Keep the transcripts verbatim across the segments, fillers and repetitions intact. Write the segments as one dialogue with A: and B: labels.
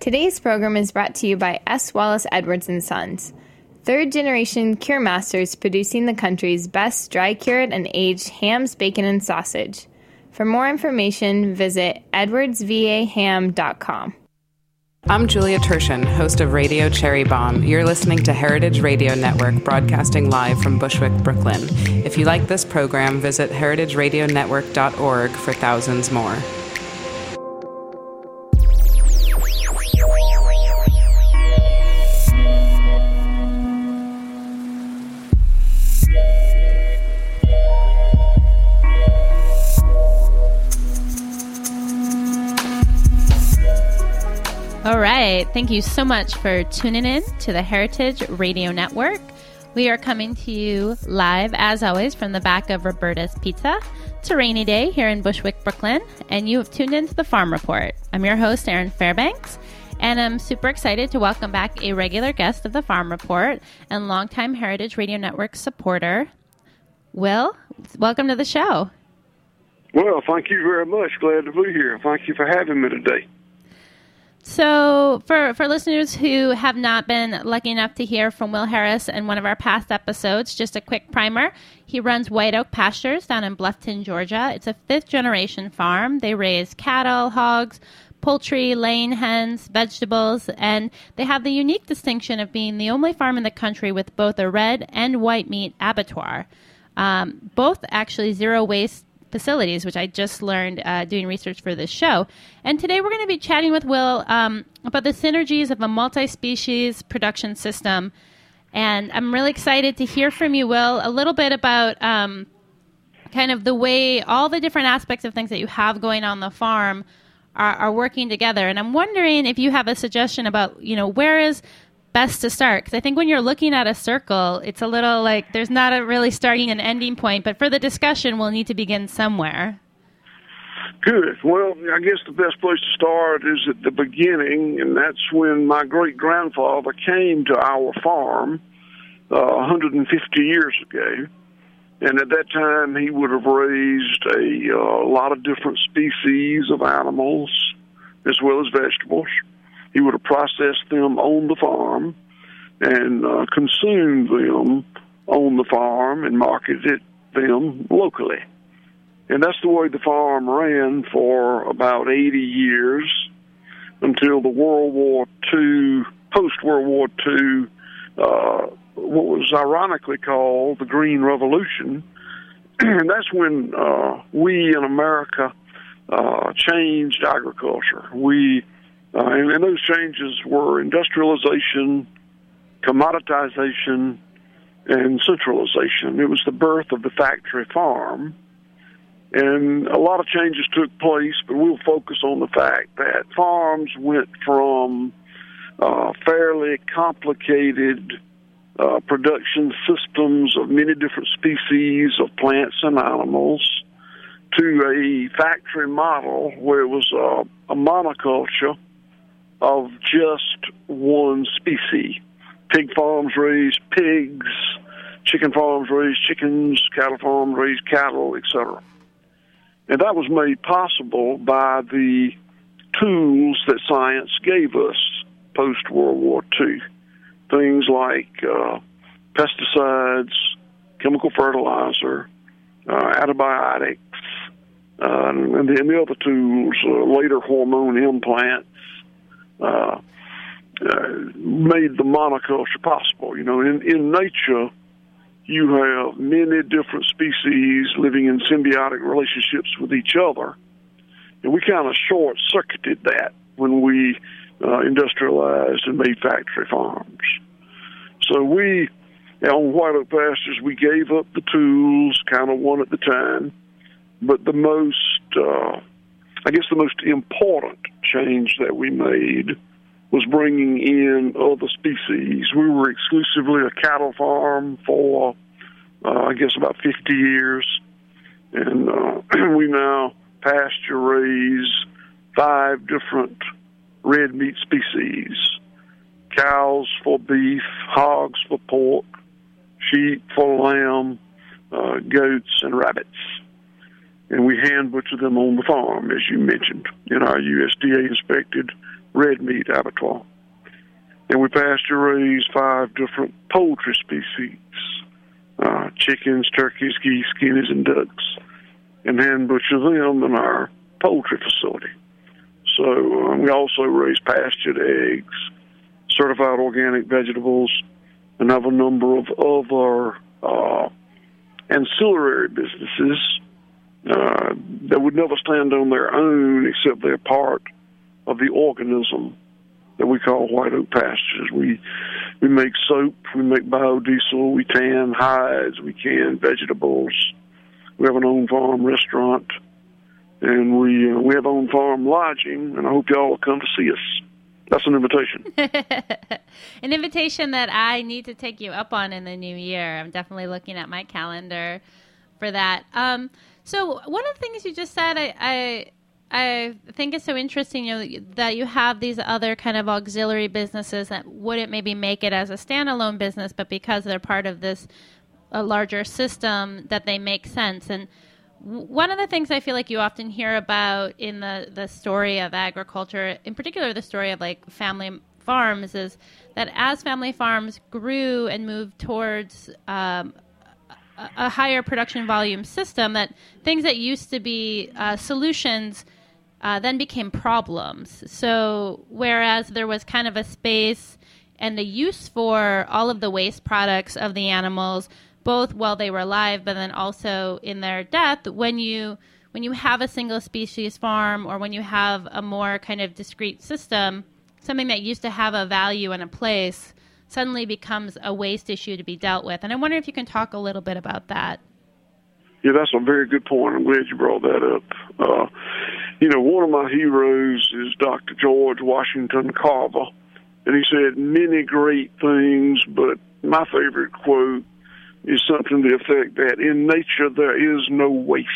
A: Today's program is brought to you by S. Wallace Edwards and Sons, third-generation cure masters producing the country's best dry-cured and aged hams, bacon, and sausage. For more information, visit edwards v a ham dot com.
B: I'm Julia Turshen, host of Radio Cherry Bomb. You're listening to Heritage Radio Network, broadcasting live from Bushwick, Brooklyn. If you like this program, visit heritage radio network dot org for thousands more.
C: All right. Thank you so much for tuning in to the Heritage Radio Network. We are coming to you live, as always, from the back of Roberta's Pizza. It's a rainy day here in Bushwick, Brooklyn, and you have tuned into the Farm Report. I'm your host, Erin Fairbanks, and I'm super excited to welcome back a regular guest of the Farm Report and longtime Heritage Radio Network supporter, Will. Welcome to the show.
D: Well, thank you very much. Glad to be here. Thank you for having me today.
C: So for, for listeners who have not been lucky enough to hear from Will Harris in one of our past episodes, just a quick primer. He runs White Oak Pastures down in Bluffton, Georgia. It's a fifth-generation farm. They raise cattle, hogs, poultry, laying hens, vegetables, and they have the unique distinction of being the only farm in the country with both a red and white meat abattoir. Um, both actually zero-waste facilities, which I just learned uh, doing research for this show. And today we're going to be chatting with Will um, about the synergies of a multi-species production system. And I'm really excited to hear from you, Will, a little bit about um, kind of the way all the different aspects of things that you have going on the farm are, are working together. And I'm wondering if you have a suggestion about, you know, where is best to start? Because I think when you're looking at a circle, it's a little like there's not a really starting and ending point. But for the discussion, we'll need to begin somewhere.
D: Good. Well, I guess the best place to start is at the beginning, and that's when my great-grandfather came to our farm uh, one hundred fifty years ago. And at that time, he would have raised a uh, lot of different species of animals as well as vegetables. He would have processed them on the farm and uh, consumed them on the farm and marketed them locally. And that's the way the farm ran for about eighty years until the World War Two, post-World War Two, uh, what was ironically called the Green Revolution. And that's when uh, we in America uh, changed agriculture. We Uh, and, and those changes were industrialization, commoditization, and centralization. It was the birth of the factory farm. And a lot of changes took place, but we'll focus on the fact that farms went from uh, fairly complicated uh, production systems of many different species of plants and animals to a factory model where it was uh, a monoculture of just one species. Pig farms raised pigs, chicken farms raised chickens, cattle farms raised cattle, et cetera. And that was made possible by the tools that science gave us post-World War Two. Things like uh, pesticides, chemical fertilizer, uh, antibiotics, uh, and, the, and the other tools, uh, later hormone implants, Uh, uh, made the monoculture possible. You know, in, in nature, you have many different species living in symbiotic relationships with each other. And we kind of short-circuited that when we uh, industrialized and made factory farms. So we, on White Oak Pastures, we gave up the tools, kind of one at the time. But the most, uh, I guess the most important change that we made was bringing in other species. We were exclusively a cattle farm for, uh, I guess, about fifty years. And uh, we now pasture raise five different red meat species: cows for beef, hogs for pork, sheep for lamb, uh, goats, and rabbits. And we hand butcher them on the farm, as you mentioned, in our U S D A-inspected red meat abattoir. And we pasture raise five different poultry species, uh, chickens, turkeys, geese, guineas, and ducks, and hand butcher them in our poultry facility. So uh, we also raise pastured eggs, certified organic vegetables, and have a number of other uh, ancillary businesses uh, that would never stand on their own except they're part of the organism that we call White Oak Pastures. We we make soap, we make biodiesel, we tan hides, we can vegetables. We have an on-farm restaurant, and we uh, we have on-farm lodging, and I hope y'all will come to see us. That's an invitation.
C: An invitation that I need to take you up on in the new year. I'm definitely looking at my calendar for that. Um, so one of the things you just said, I, I I think is so interesting, you know, that you have these other kind of auxiliary businesses that wouldn't maybe make it as a standalone business, but because they're part of this a larger system, that they make sense. And one of the things I feel like you often hear about in the, the story of agriculture, in particular the story of like family farms, is that as family farms grew and moved towards um, a, a higher production volume system, that things that used to be uh, solutions uh, then became problems. So whereas there was kind of a space and a use for all of the waste products of the animals, both while they were alive, but then also in their death, when you when you have a single species farm or when you have a more kind of discrete system, something that used to have a value and a place suddenly becomes a waste issue to be dealt with. And I wonder if you can talk a little bit about that.
D: Yeah, that's a very good point. I'm glad you brought that up. Uh, you know, one of my heroes is Doctor George Washington Carver, and he said many great things, but my favorite quote is something to the effect that in nature there is no waste.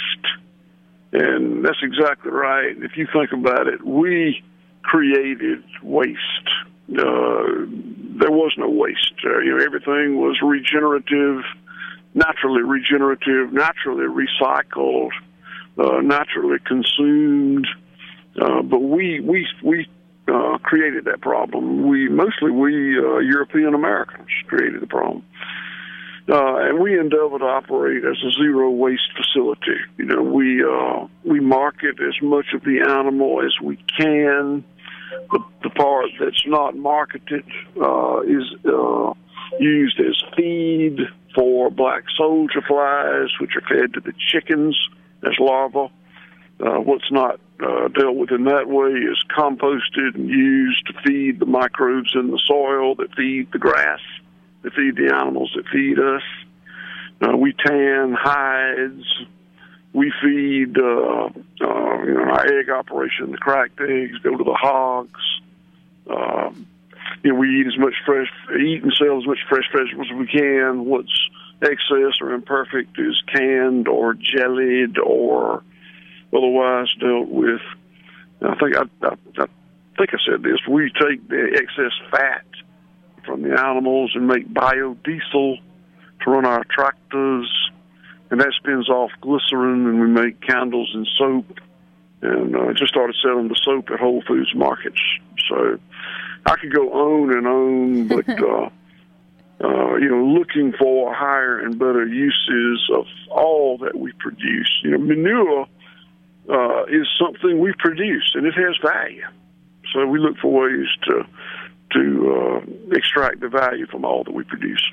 D: And that's exactly right. If you think about it, we created waste. Uh, there was no waste. Uh, you know, everything was regenerative, naturally regenerative, naturally recycled, uh, naturally consumed. Uh, but we we we uh, created that problem. We mostly we uh, European Americans created the problem. Uh, and we endeavor to operate as a zero waste facility. You know, we uh, we market as much of the animal as we can. The, the part that's not marketed uh, is uh, used as feed for black soldier flies, which are fed to the chickens as larvae. Uh, what's not uh, dealt with in that way is composted and used to feed the microbes in the soil that feed the grass, that feed the animals that feed us. Uh, we tan hides. We feed, uh, uh, you know, our egg operation, the cracked eggs go to the hogs. Uh, you know, we eat as much fresh, eat and sell as much fresh vegetables as we can. What's excess or imperfect is canned or jellied or otherwise dealt with. I think I, I, I think I said this. We take the excess fat from the animals and make biodiesel to run our tractors, and that spins off glycerin, and we make candles and soap, and uh, just started selling the soap at Whole Foods markets. So I could go on and on, but uh, uh, you know, looking for higher and better uses of all that we produce. You know, manure uh, is something we produce, and it has value. So we look for ways to to uh, extract the value from all that we produce.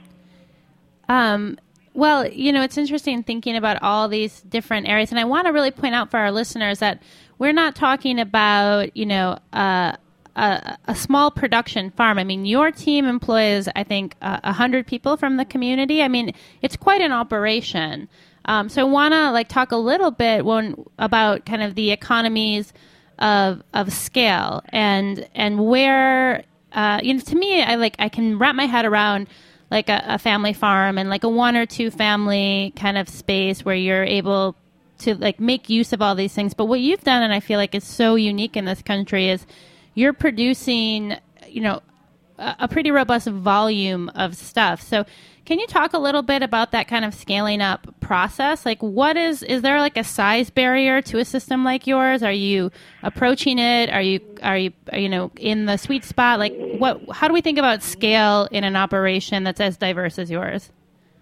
C: Um, well, you know, it's interesting thinking about all these different areas. And I want to really point out for our listeners that we're not talking about, you know, uh, a, a small production farm. I mean, your team employs, I think, uh, one hundred people from the community. I mean, it's quite an operation. Um, so I want to, like, talk a little bit when, about kind of the economies of of scale and and where... Uh, you know, to me, I like I can wrap my head around like a, a family farm and like a one or two family kind of space where you're able to like make use of all these things. But what you've done, and I feel like is so unique in this country, is you're producing, you know, a, a pretty robust volume of stuff. So can you talk a little bit about that kind of scaling up process? Like, what is, is there like a size barrier to a system like yours? Are you approaching it? Are you, are you, you know, in the sweet spot? Like, what, how do we think about scale in an operation that's as diverse as yours?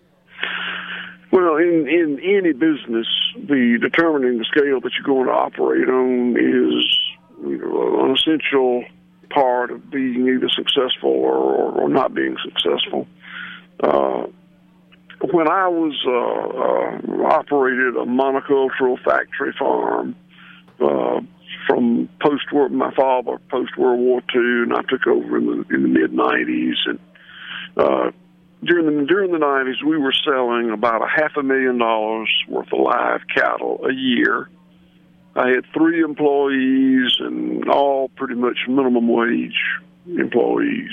D: Well, in, in any business, the determining the scale that you're going to operate on is, you know, an essential part of being either successful or, or, or not being successful. Uh, when I was uh, uh, operated a monocultural factory farm uh, from post world, my father post World War Two, and I took over in the in the mid nineties. And uh, during the during the nineties, we were selling about a half a million dollars worth of live cattle a year. I had three employees, and all pretty much minimum wage employees.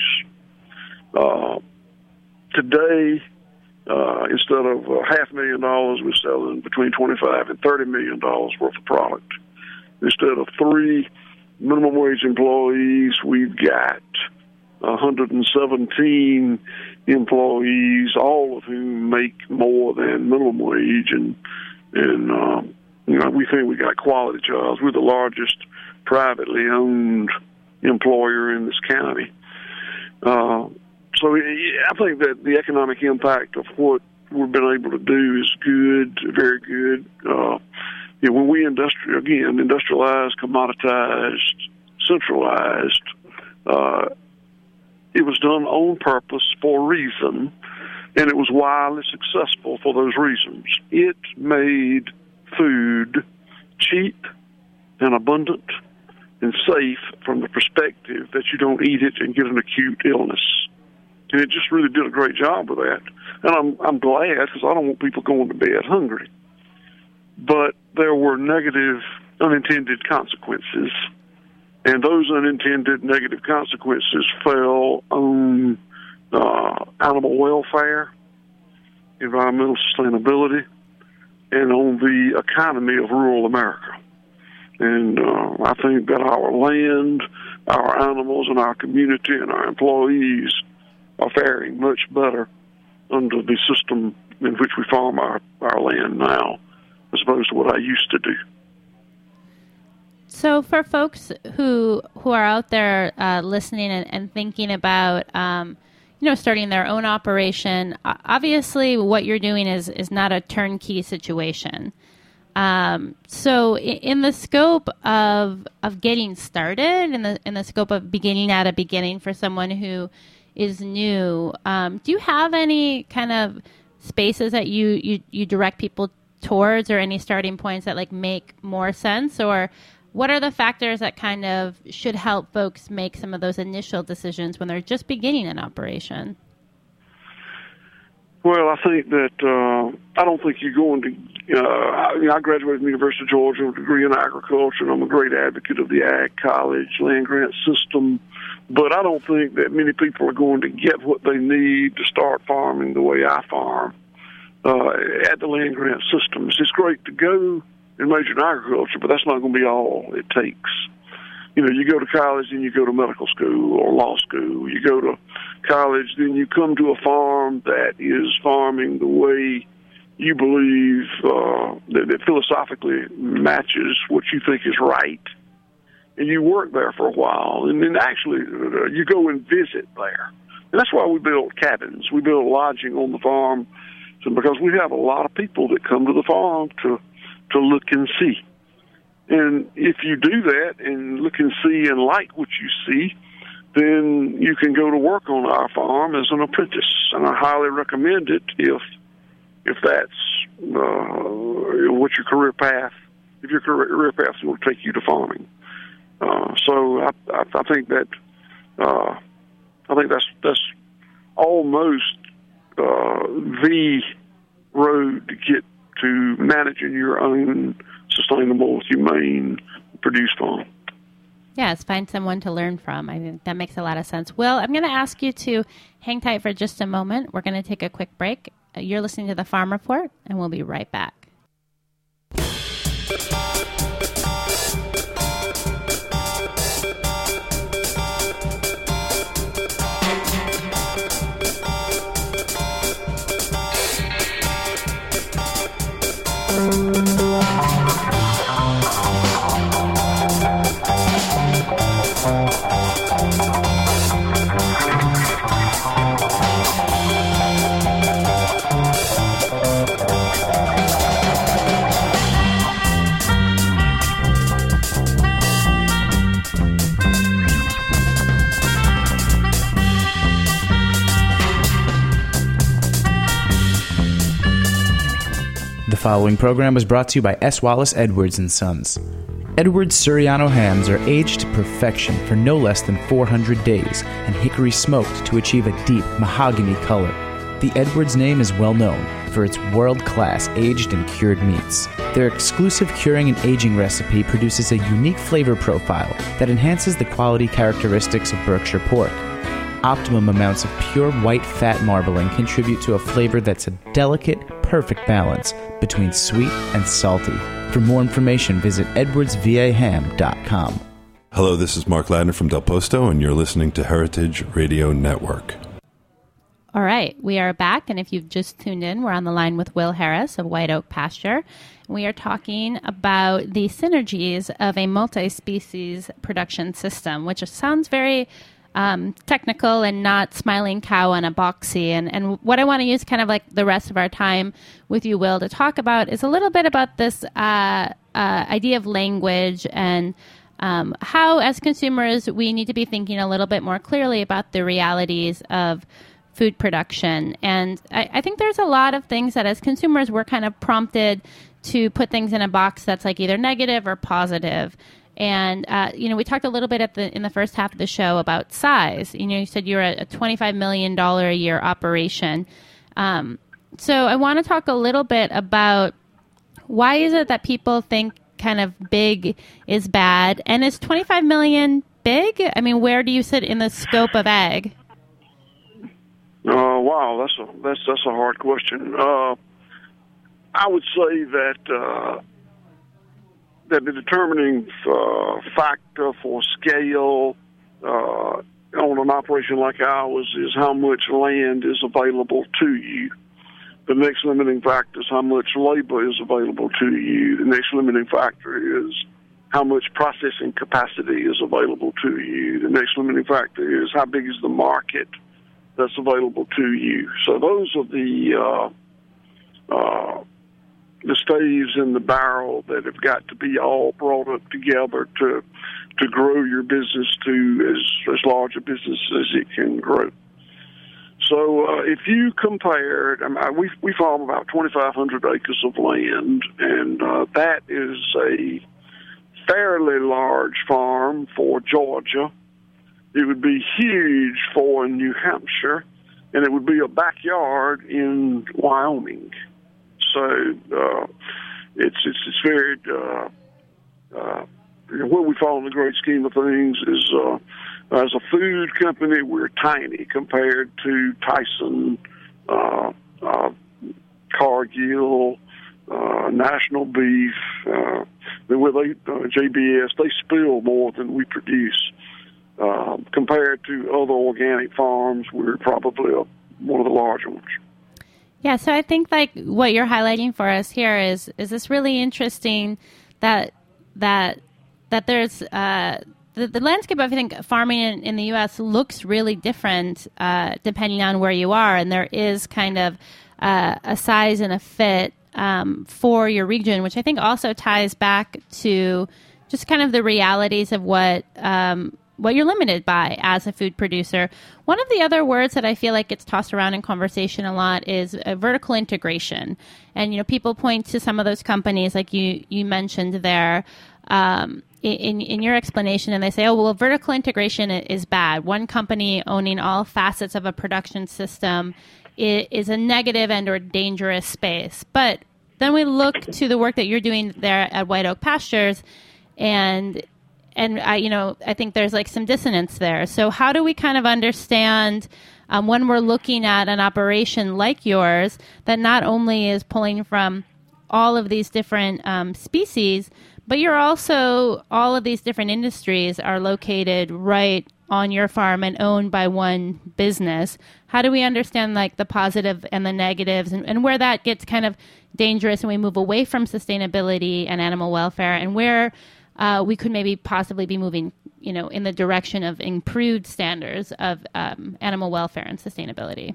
D: Uh, Today, uh, instead of uh, half a million dollars, we're selling between twenty-five and thirty million dollars worth of product. Instead of three minimum wage employees, we've got one hundred seventeen employees, all of whom make more than minimum wage, and and um, you know, we think we got quality jobs. We're the largest privately owned employer in this county. Uh, So I think that the economic impact of what we've been able to do is good, very good. Uh, you know, when we industri- again industrialized, commoditized, centralized, uh, it was done on purpose for a reason, and it was wildly successful for those reasons. It made food cheap and abundant and safe from the perspective that you don't eat it and get an acute illness. And it just really did a great job with that. And I'm I'm glad, because I don't want people going to bed hungry. But there were negative, unintended consequences. And those unintended negative consequences fell on uh, animal welfare, environmental sustainability, and on the economy of rural America. And uh, I think that our land, our animals, and our community and our employees are faring much better under the system in which we farm our, our land now, as opposed to what I used to do.
C: So for folks who who are out there uh, listening and, and thinking about, um, you know, starting their own operation, obviously what you're doing is, is not a turnkey situation. Um, so in the scope of of getting started, in the in the scope of beginning at a beginning for someone who is new, um, do you have any kind of spaces that you, you, you direct people towards, or any starting points that like make more sense? Or what are the factors that kind of should help folks make some of those initial decisions when they're just beginning an operation?
D: Well, I think that uh, I don't think you're going to. Uh, I, I graduated from the University of Georgia with a degree in agriculture, and I'm a great advocate of the Ag College land grant system. But I don't think that many people are going to get what they need to start farming the way I farm uh, at the land grant systems. It's great to go and major in agriculture, but that's not going to be all it takes. You know, you go to college, then you go to medical school or law school. You go to college, then you come to a farm that is farming the way you believe uh, that, that philosophically matches what you think is right. And you work there for a while, and then actually uh, you go and visit there. And that's why we build cabins. We build lodging on the farm, so because we have a lot of people that come to the farm to to look and see. And if you do that and look and see and like what you see, then you can go to work on our farm as an apprentice. And I highly recommend it if if that's uh, what your career path, if your career path is going to take you to farming. Uh, so I, I, I think that uh, I think that's that's almost uh, the road to get to managing your own sustainable, humane, produced farm.
C: Yes, find someone to learn from. I think that makes a lot of sense. Will, I'm going to ask you to hang tight for just a moment. We're going to take a quick break. You're listening to the Farm Report, and we'll be right back.
E: following program was brought to you by S. Wallace Edwards and Sons. Edwards Suriano hams are aged to perfection for no less than four hundred days and hickory smoked to achieve a deep mahogany color. The Edwards name is well known for its world-class aged and cured meats. Their exclusive curing and aging recipe produces a unique flavor profile that enhances the quality characteristics of Berkshire pork. Optimum amounts of pure white fat marbling contribute to a flavor that's a delicate, perfect balance between sweet and salty. For more information, visit edwards v a ham dot com.
F: Hello, this is Mark Ladner from Del Posto, and you're listening to Heritage Radio Network.
C: All right, we are back, and if you've just tuned in, we're on the line with Will Harris of White Oak Pasture. We are talking about the synergies of a multi-species production system, which sounds very um, technical and not smiling cow on a boxy. And, and what I want to use kind of like the rest of our time with you, Will, to talk about is a little bit about this uh, uh, idea of language and um, how, as consumers, we need to be thinking a little bit more clearly about the realities of food production. And I, I think there's a lot of things that as consumers we're kind of prompted to put things in a box that's like either negative or positive. And, uh, you know, we talked a little bit at the in the first half of the show about size. You know, you said you're a, a twenty-five million dollars a year operation. Um, so I want to talk a little bit about why is it that people think kind of big is bad? And is twenty-five million dollars big? I mean, where do you sit in the scope of ag?
D: Uh, wow, that's a that's that's a hard question. Uh, I would say that uh, that the determining uh, factor for scale uh, on an operation like ours is how much land is available to you. The next limiting factor is how much labor is available to you. The next limiting factor is how much processing capacity is available to you. The next limiting factor is how big is the market that's available to you. So those are the uh, uh, the staves in the barrel that have got to be all brought up together to to grow your business to as, as large a business as it can grow. So uh, if you compared, I mean, we we farm about twenty-five hundred acres of land, and uh, that is a fairly large farm for Georgia. It would be huge for New Hampshire, and it would be a backyard in Wyoming. So uh, it's, it's it's very uh, uh, where we fall in the great scheme of things is uh, as a food company we're tiny compared to Tyson, uh, uh, Cargill, uh, National Beef, uh, where they uh, J B S. They spill more than we produce. Uh, compared to other organic farms, we're probably a, one of the larger ones.
C: Yeah, so I think like what you're highlighting for us here is is this really interesting that that that there's uh, the, the landscape of I think farming in, in the U S looks really different uh, depending on where you are, and there is kind of uh, a size and a fit um, for your region, which I think also ties back to just kind of the realities of what um, what you're limited by as a food producer. One of the other words that I feel like gets tossed around in conversation a lot is uh, vertical integration. And, you know, people point to some of those companies like you, you mentioned there um, in, in your explanation, and they say, oh, well, vertical integration is bad. One company owning all facets of a production system is, is a negative and or dangerous space. But then we look to the work that you're doing there at White Oak Pastures, and And, I, you know, I think there's like some dissonance there. So how do we kind of understand um, when we're looking at an operation like yours that not only is pulling from all of these different um, species, but you're also, all of these different industries are located right on your farm and owned by one business. How do we understand like the positive and the negatives and, and where that gets kind of dangerous and we move away from sustainability and animal welfare, and where Uh, we could maybe possibly be moving, you know, in the direction of improved standards of um, animal welfare and sustainability?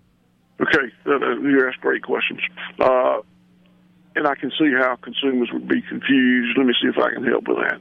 D: Okay, uh, you ask great questions. Uh, and I can see how consumers would be confused. Let me see if I can help with that.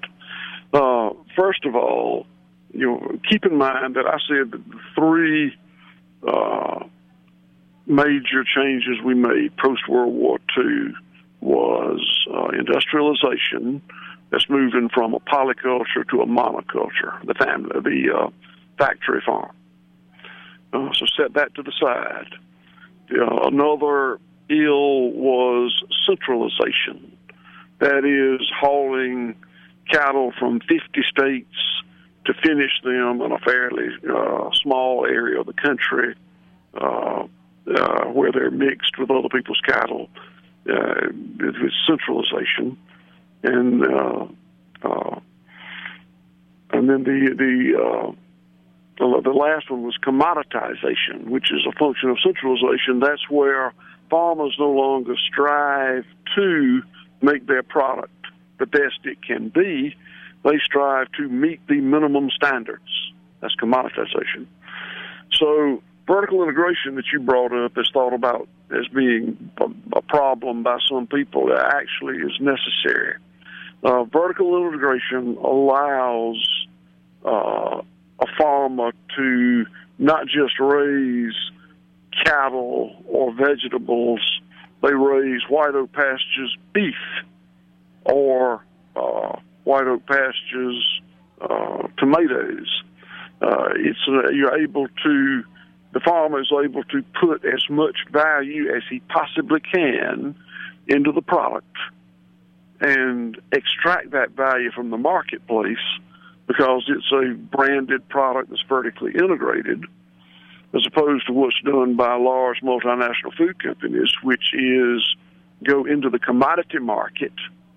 D: Uh, first of all, you know, keep in mind that I said that the three uh, major changes we made post-World War Two was uh, industrialization. That's moving from a polyculture to a monoculture, the family, the uh, factory farm. Uh, so set that to the side. Uh, another ill was centralization. That is hauling cattle from fifty states to finish them in a fairly uh, small area of the country uh, uh, where they're mixed with other people's cattle. Uh, it was centralization. And uh, uh, and then the the, uh, the the last one was commoditization, which is a function of centralization. That's where farmers no longer strive to make their product the best it can be. They strive to meet the minimum standards. That's commoditization. So vertical integration that you brought up is thought about as being a, a problem by some people. It actually is necessary. Uh, vertical integration allows uh, a farmer to not just raise cattle or vegetables, they raise white oak pastures beef or uh, white oak pastures uh, tomatoes. Uh, it's uh, you're able to, the farmer is able to put as much value as he possibly can into the product and extract that value from the marketplace because it's a branded product that's vertically integrated, as opposed to what's done by large multinational food companies, which is go into the commodity market,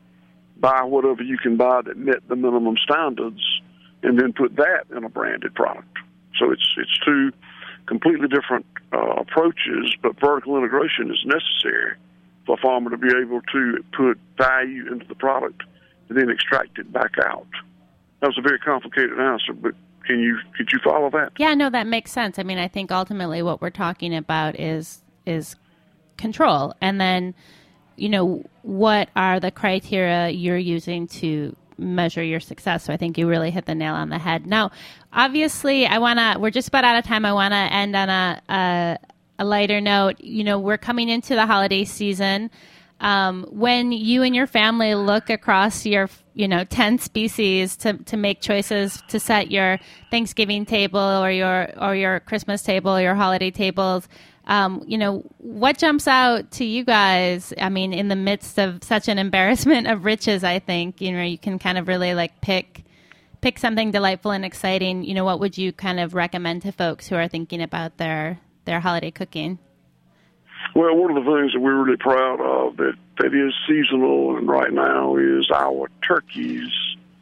D: buy whatever you can buy that met the minimum standards, and then put that in a branded product. So it's it's two completely different uh, approaches, but vertical integration is necessary for a farmer to be able to put value into the product and then extract it back out. That was a very complicated answer, but can you could you follow that?
C: Yeah, no, that makes sense. I mean, I think ultimately what we're talking about is is control, and then, you know, what are the criteria you're using to measure your success? So I think you really hit the nail on the head. Now, obviously, I want to, we're just about out of time. I want to end on a, a, a lighter note. You know, we're coming into the holiday season. Um, when you and your family look across your, you know, ten species to, to make choices to set your Thanksgiving table or your, or your Christmas table or your holiday tables, Um, you know, what jumps out to you guys? I mean, in the midst of such an embarrassment of riches, I think, you know, you can kind of really like pick, pick something delightful and exciting. You know, what would you kind of recommend to folks who are thinking about their, their holiday cooking?
D: Well, one of the things that we're really proud of that, that is seasonal and right now is our turkeys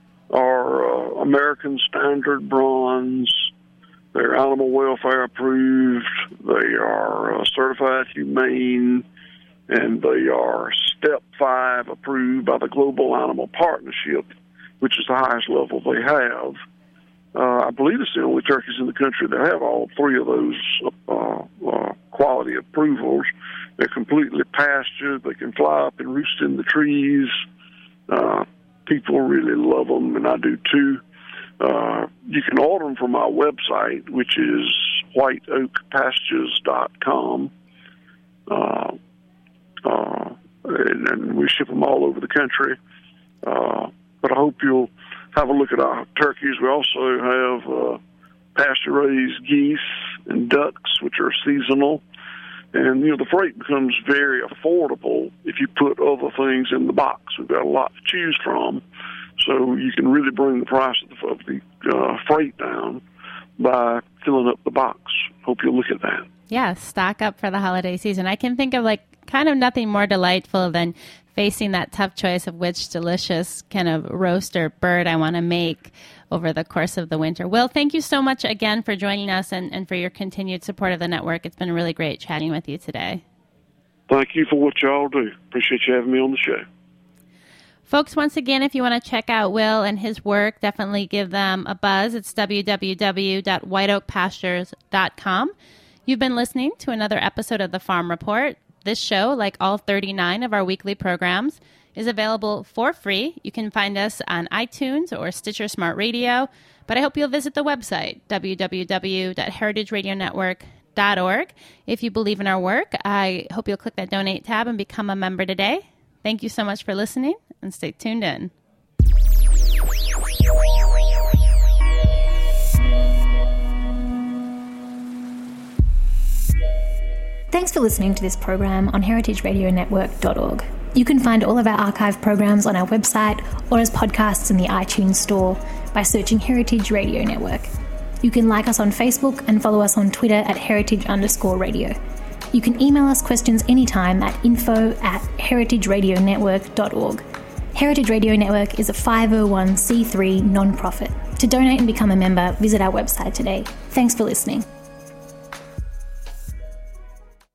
D: are uh, American Standard Bronze. They're animal welfare approved, they are uh, certified humane, and they are step five approved by the Global Animal Partnership, which is the highest level they have. Uh, I believe it's the only turkeys in the country that have all three of those uh, uh, quality approvals. They're completely pastured, they can fly up and roost in the trees. Uh, people really love them, and I do too. Uh, you can order them from our website, which is white oak pastures dot com. Uh, uh, and, and we ship them all over the country. Uh, but I hope you'll have a look at our turkeys. We also have uh, pasture-raised geese and ducks, which are seasonal. And, you know, the freight becomes very affordable if you put other things in the box. We've got a lot to choose from. So you can really bring the price of the, of the uh, freight down by filling up the box. Hope you'll look at that.
C: Yeah, stock up for the holiday season. I can think of like kind of nothing more delightful than facing that tough choice of which delicious kind of roast or bird I want to make over the course of the winter. Will, thank you so much again for joining us and, and for your continued support of the network. It's been really great chatting with you today.
D: Thank you for what y'all do. Appreciate you having me on the show.
C: Folks, once again, if you want to check out Will and his work, definitely give them a buzz. It's w w w dot white oak pastures dot com. You've been listening to another episode of The Farm Report. This show, like all thirty-nine of our weekly programs, is available for free. You can find us on iTunes or Stitcher Smart Radio, but I hope you'll visit the website, w w w dot heritage radio network dot org. If you believe in our work, I hope you'll click that donate tab and become a member today. Thank you so much for listening, and stay tuned in.
G: Thanks for listening to this program on heritage radio network dot org. You can find all of our archive programs on our website or as podcasts in the iTunes store by searching Heritage Radio Network. You can like us on Facebook and follow us on Twitter at heritage underscore radio. You can email us questions anytime at info at heritage radio network dot org. Heritage Radio Network is a five oh one c three non-profit. To donate and become a member, visit our website today. Thanks for listening.